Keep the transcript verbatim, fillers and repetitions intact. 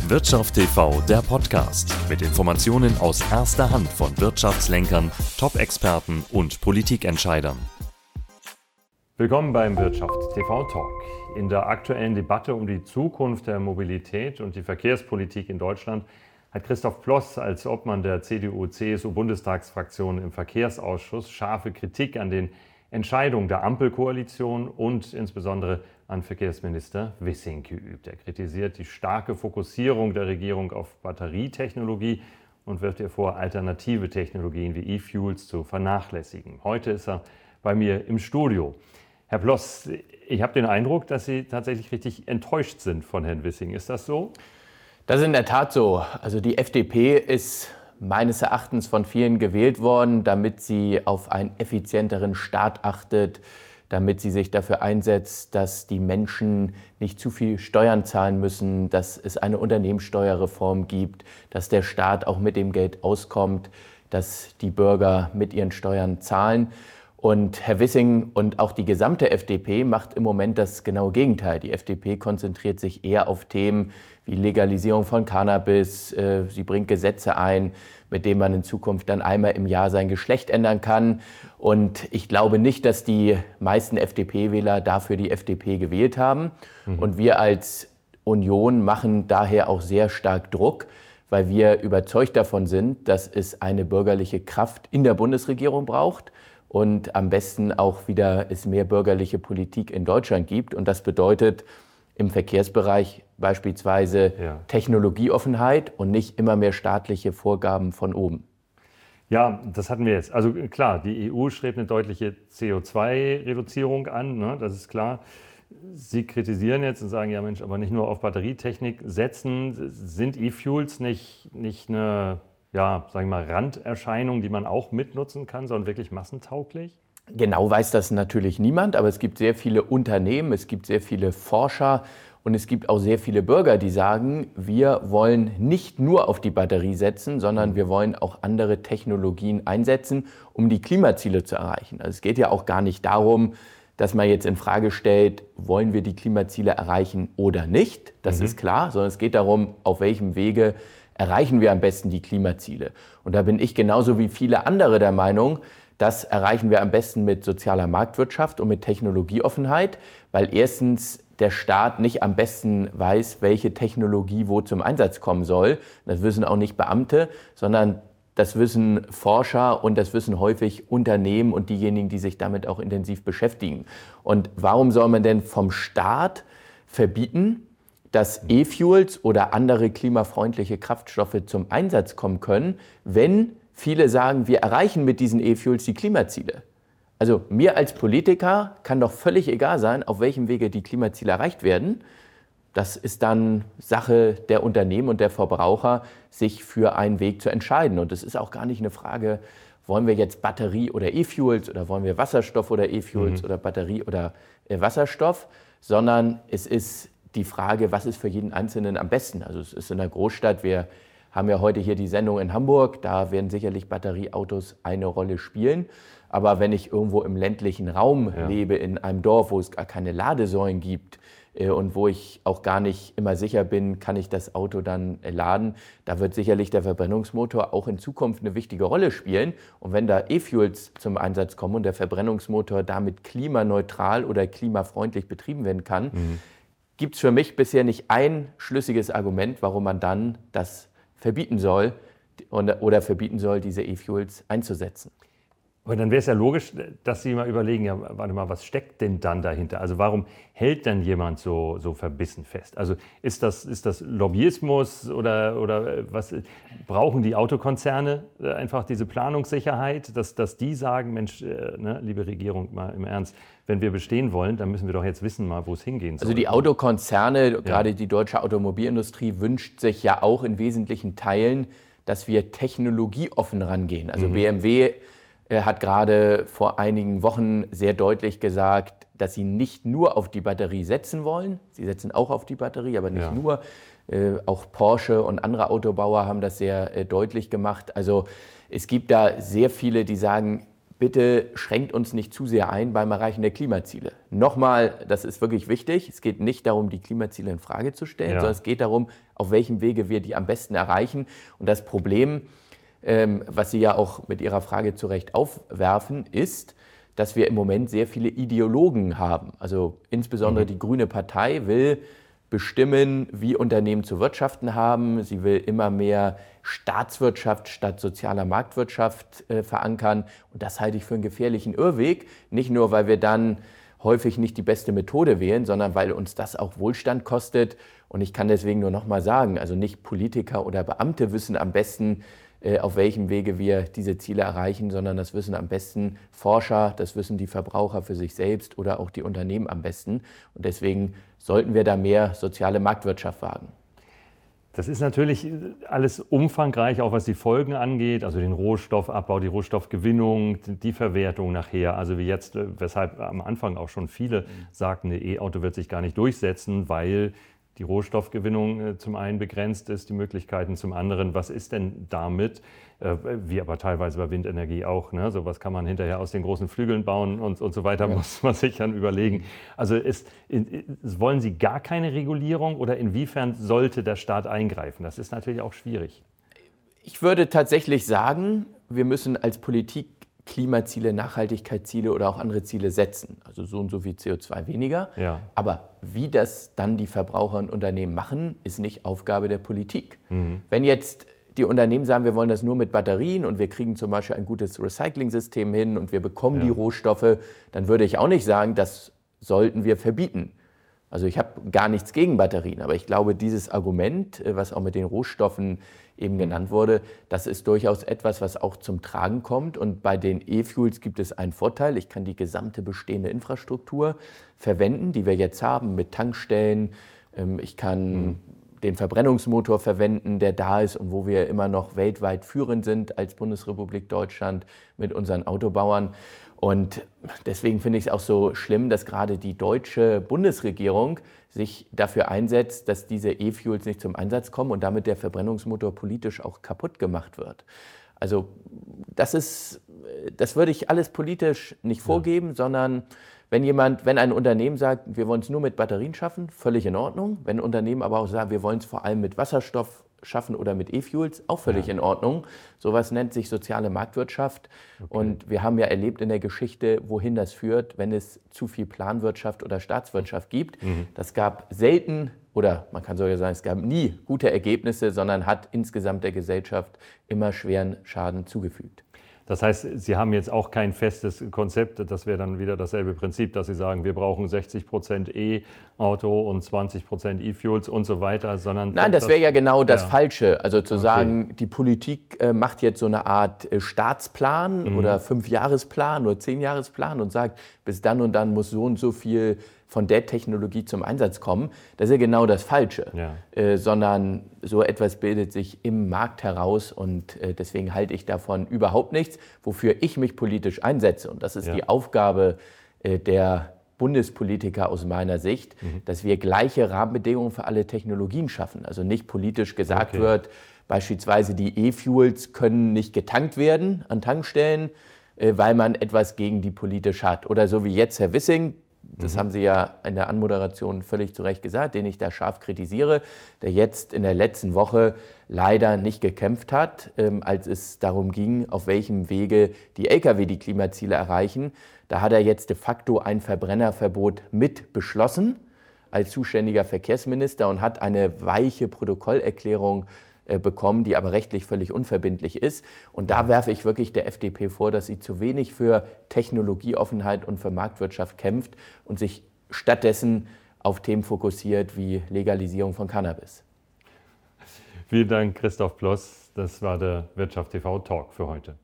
Wirtschaft T V, der Podcast mit Informationen aus erster Hand von Wirtschaftslenkern, Top-Experten und Politikentscheidern. Willkommen beim Wirtschaft T V Talk. In der aktuellen Debatte um die Zukunft der Mobilität und die Verkehrspolitik in Deutschland hat Christoph Ploss als Obmann der C D U C S U-Bundestagsfraktion im Verkehrsausschuss scharfe Kritik an den Entscheidungen der Ampelkoalition und insbesondere an Verkehrsminister Wissing geübt. Er kritisiert die starke Fokussierung der Regierung auf Batterietechnologie und wirft ihr vor, alternative Technologien wie E-Fuels zu vernachlässigen. Heute ist er bei mir im Studio. Herr Ploss, ich habe den Eindruck, dass Sie tatsächlich richtig enttäuscht sind von Herrn Wissing. Ist das so? Das ist in der Tat so. Also die F D P ist meines Erachtens von vielen gewählt worden, damit sie auf einen effizienteren Staat achtet, damit sie sich dafür einsetzt, dass die Menschen nicht zu viel Steuern zahlen müssen, dass es eine Unternehmenssteuerreform gibt, dass der Staat auch mit dem Geld auskommt, dass die Bürger mit ihren Steuern zahlen. Und Herr Wissing und auch die gesamte F D P macht im Moment das genaue Gegenteil. Die F D P konzentriert sich eher auf Themen wie Legalisierung von Cannabis. Sie bringt Gesetze ein, mit denen man in Zukunft dann einmal im Jahr sein Geschlecht ändern kann. Und ich glaube nicht, dass die meisten F D P-Wähler dafür die F D P gewählt haben. Mhm. Und wir als Union machen daher auch sehr stark Druck, weil wir überzeugt davon sind, dass es eine bürgerliche Kraft in der Bundesregierung braucht. Und am besten auch wieder es mehr bürgerliche Politik in Deutschland gibt. Und das bedeutet im Verkehrsbereich beispielsweise ja. Technologieoffenheit und nicht immer mehr staatliche Vorgaben von oben. Ja, das hatten wir jetzt. Also klar, die E U strebt eine deutliche C O zwei Reduzierung an, ne? Das ist klar. Sie kritisieren jetzt und sagen, ja Mensch, aber nicht nur auf Batterietechnik setzen. Sind E-Fuels nicht, nicht eine... ja, sagen wir mal, Randerscheinung, die man auch mitnutzen kann, sondern wirklich massentauglich? Genau weiß das natürlich niemand, aber es gibt sehr viele Unternehmen, es gibt sehr viele Forscher und es gibt auch sehr viele Bürger, die sagen, wir wollen nicht nur auf die Batterie setzen, sondern wir wollen auch andere Technologien einsetzen, um die Klimaziele zu erreichen. Also es geht ja auch gar nicht darum, dass man jetzt in Frage stellt, wollen wir die Klimaziele erreichen oder nicht, das mhm. ist klar, sondern es geht darum, auf welchem Wege erreichen wir am besten die Klimaziele. Und da bin ich genauso wie viele andere der Meinung, das erreichen wir am besten mit sozialer Marktwirtschaft und mit Technologieoffenheit, weil erstens der Staat nicht am besten weiß, welche Technologie wo zum Einsatz kommen soll. Das wissen auch nicht Beamte, sondern das wissen Forscher und das wissen häufig Unternehmen und diejenigen, die sich damit auch intensiv beschäftigen. Und warum soll man denn vom Staat verbieten, dass E-Fuels oder andere klimafreundliche Kraftstoffe zum Einsatz kommen können, wenn viele sagen, wir erreichen mit diesen E-Fuels die Klimaziele. Also mir als Politiker kann doch völlig egal sein, auf welchem Wege die Klimaziele erreicht werden. Das ist dann Sache der Unternehmen und der Verbraucher, sich für einen Weg zu entscheiden. Und es ist auch gar nicht eine Frage, wollen wir jetzt Batterie oder E-Fuels oder wollen wir Wasserstoff oder E-Fuels mhm. oder Batterie oder äh, Wasserstoff, sondern es ist die Frage, was ist für jeden Einzelnen am besten? Also es ist in der Großstadt, wir haben ja heute hier die Sendung in Hamburg, da werden sicherlich Batterieautos eine Rolle spielen. Aber wenn ich irgendwo im ländlichen Raum ja. lebe, in einem Dorf, wo es gar keine Ladesäulen gibt äh, und wo ich auch gar nicht immer sicher bin, kann ich das Auto dann äh, laden, da wird sicherlich der Verbrennungsmotor auch in Zukunft eine wichtige Rolle spielen. Und wenn da E-Fuels zum Einsatz kommen und der Verbrennungsmotor damit klimaneutral oder klimafreundlich betrieben werden kann, mhm. gibt es für mich bisher nicht ein schlüssiges Argument, warum man dann das verbieten soll oder verbieten soll, diese E-Fuels einzusetzen. Aber dann wäre es ja logisch, dass Sie mal überlegen, ja, warte mal, was steckt denn dann dahinter? Also warum hält denn jemand so, so verbissen fest? Also ist das, ist das Lobbyismus oder, oder was brauchen die Autokonzerne einfach diese Planungssicherheit, dass, dass die sagen, Mensch, äh, ne, liebe Regierung, mal im Ernst, wenn wir bestehen wollen, dann müssen wir doch jetzt wissen, mal, wo es hingehen soll. Also die Autokonzerne, ja. gerade die deutsche Automobilindustrie, wünscht sich ja auch in wesentlichen Teilen, dass wir technologieoffen rangehen. Also mhm. B M W Er hat gerade vor einigen Wochen sehr deutlich gesagt, dass sie nicht nur auf die Batterie setzen wollen. Sie setzen auch auf die Batterie, aber nicht ja. nur. Äh, auch Porsche und andere Autobauer haben das sehr äh, deutlich gemacht. Also es gibt da sehr viele, die sagen, bitte schränkt uns nicht zu sehr ein beim Erreichen der Klimaziele. Nochmal, das ist wirklich wichtig, es geht nicht darum, die Klimaziele in Frage zu stellen, ja. sondern es geht darum, auf welchem Wege wir die am besten erreichen. Und das Problem, ähm, was Sie ja auch mit Ihrer Frage zu Recht aufwerfen, ist, dass wir im Moment sehr viele Ideologen haben. Also insbesondere mhm. die Grüne Partei will bestimmen, wie Unternehmen zu wirtschaften haben. Sie will immer mehr Staatswirtschaft statt sozialer Marktwirtschaft äh, verankern. Und das halte ich für einen gefährlichen Irrweg. Nicht nur, weil wir dann häufig nicht die beste Methode wählen, sondern weil uns das auch Wohlstand kostet. Und ich kann deswegen nur noch mal sagen, also nicht Politiker oder Beamte wissen am besten, äh, auf welchem Wege wir diese Ziele erreichen, sondern das wissen am besten Forscher, das wissen die Verbraucher für sich selbst oder auch die Unternehmen am besten. Und deswegen sollten wir da mehr soziale Marktwirtschaft wagen. Das ist natürlich alles umfangreich, auch was die Folgen angeht, also den Rohstoffabbau, die Rohstoffgewinnung, die Verwertung nachher. Also wie jetzt, weshalb am Anfang auch schon viele sagten, ein E-Auto wird sich gar nicht durchsetzen, weil die Rohstoffgewinnung zum einen begrenzt ist, die Möglichkeiten zum anderen. Was ist denn damit, wie aber teilweise bei Windenergie auch, ne? So was kann man hinterher aus den großen Flügeln bauen und, und so weiter, ja. muss man sich dann überlegen. Also ist, wollen Sie gar keine Regulierung oder inwiefern sollte der Staat eingreifen? Das ist natürlich auch schwierig. Ich würde tatsächlich sagen, wir müssen als Politik Klimaziele, Nachhaltigkeitsziele oder auch andere Ziele setzen. Also so und so viel C O zwei weniger. Ja. Aber wie das dann die Verbraucher und Unternehmen machen, ist nicht Aufgabe der Politik. Mhm. Wenn jetzt die Unternehmen sagen, wir wollen das nur mit Batterien und wir kriegen zum Beispiel ein gutes Recycling-System hin und wir bekommen ja. die Rohstoffe, dann würde ich auch nicht sagen, das sollten wir verbieten. Also ich habe gar nichts gegen Batterien, aber ich glaube, dieses Argument, was auch mit den Rohstoffen eben genannt wurde, das ist durchaus etwas, was auch zum Tragen kommt. Und bei den E-Fuels gibt es einen Vorteil. Ich kann die gesamte bestehende Infrastruktur verwenden, die wir jetzt haben mit Tankstellen. Ich kann mhm. den Verbrennungsmotor verwenden, der da ist und wo wir immer noch weltweit führend sind als Bundesrepublik Deutschland mit unseren Autobauern. Und deswegen finde ich es auch so schlimm, dass gerade die deutsche Bundesregierung sich dafür einsetzt, dass diese E-Fuels nicht zum Einsatz kommen und damit der Verbrennungsmotor politisch auch kaputt gemacht wird. Also das ist, das würde ich alles politisch nicht vorgeben, ja. sondern wenn jemand, wenn ein Unternehmen sagt, wir wollen es nur mit Batterien schaffen, völlig in Ordnung. Wenn ein Unternehmen aber auch sagt, wir wollen es vor allem mit Wasserstoff schaffen oder mit E-Fuels, auch völlig ja. in Ordnung. Sowas nennt sich soziale Marktwirtschaft. Okay. Und wir haben ja erlebt in der Geschichte, wohin das führt, wenn es zu viel Planwirtschaft oder Staatswirtschaft gibt. Mhm. Das gab selten, oder man kann sogar sagen, es gab nie gute Ergebnisse, sondern hat insgesamt der Gesellschaft immer schweren Schaden zugefügt. Das heißt, Sie haben jetzt auch kein festes Konzept, das wäre dann wieder dasselbe Prinzip, dass Sie sagen, wir brauchen sechzig Prozent E-Auto und zwanzig Prozent E-Fuels und so weiter, sondern... Nein, das wäre ja genau das ja. Falsche. Also zu okay. sagen, die Politik äh, macht jetzt so eine Art äh, Staatsplan mhm. oder Fünfjahresplan oder Zehnjahresplan und sagt, bis dann und dann muss so und so viel von der Technologie zum Einsatz kommen. Das ist ja genau das Falsche, ja. äh, sondern so etwas bildet sich im Markt heraus und äh, deswegen halte ich davon überhaupt nichts, wofür ich mich politisch einsetze. Und das ist ja. die Aufgabe äh, der Bundespolitiker aus meiner Sicht, mhm. dass wir gleiche Rahmenbedingungen für alle Technologien schaffen. Also nicht politisch gesagt okay. wird, beispielsweise die E-Fuels können nicht getankt werden an Tankstellen, äh, weil man etwas gegen die politisch hat. Oder so wie jetzt Herr Wissing, das mhm. haben Sie ja in der Anmoderation völlig zu Recht gesagt, den ich da scharf kritisiere, der jetzt in der letzten Woche leider nicht gekämpft hat, ähm, als es darum ging, auf welchem Wege die L K W die Klimaziele erreichen. Da hat er jetzt de facto ein Verbrennerverbot mit beschlossen als zuständiger Verkehrsminister und hat eine weiche Protokollerklärung bekommen, die aber rechtlich völlig unverbindlich ist. Und da werfe ich wirklich der F D P vor, dass sie zu wenig für Technologieoffenheit und für Marktwirtschaft kämpft und sich stattdessen auf Themen fokussiert wie Legalisierung von Cannabis. Vielen Dank, Christoph Ploss. Das war der Wirtschaft T V Talk für heute.